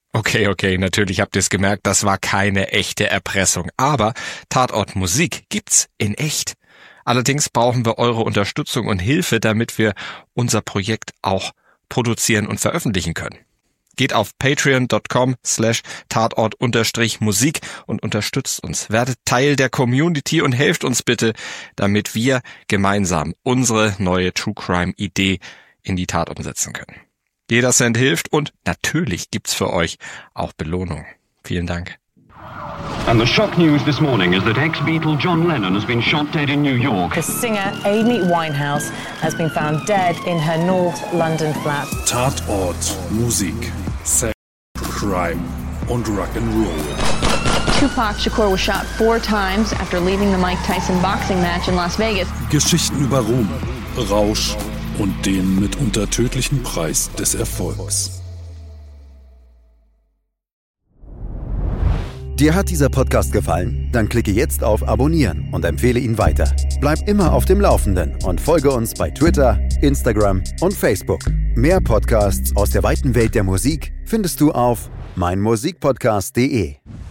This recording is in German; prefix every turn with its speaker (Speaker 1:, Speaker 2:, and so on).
Speaker 1: Okay, natürlich habt ihr es gemerkt, das war keine echte Erpressung. Aber Tatort Musik gibt's in echt. Allerdings brauchen wir eure Unterstützung und Hilfe, damit wir unser Projekt auch produzieren und veröffentlichen können. Geht auf patreon.com/tatort-musik und unterstützt uns. Werdet Teil der Community und helft uns bitte, damit wir gemeinsam unsere neue True Crime Idee in die Tat umsetzen können. Jeder Cent hilft und natürlich gibt's für euch auch Belohnung. Vielen Dank.
Speaker 2: And the shock news this morning is that ex-Beatle John Lennon has been shot dead in New York.
Speaker 3: The singer Amy Winehouse has been found dead in her North London flat.
Speaker 4: Tatort Musik, Sex, Crime und Rock'n'Roll.
Speaker 5: Tupac Shakur was shot 4 times after leaving the Mike Tyson boxing match in Las Vegas.
Speaker 4: Geschichten über Ruhm, Rausch und den mitunter tödlichen Preis des Erfolgs.
Speaker 6: Dir hat dieser Podcast gefallen? Dann klicke jetzt auf Abonnieren und empfehle ihn weiter. Bleib immer auf dem Laufenden und folge uns bei Twitter, Instagram und Facebook. Mehr Podcasts aus der weiten Welt der Musik findest du auf meinmusikpodcast.de.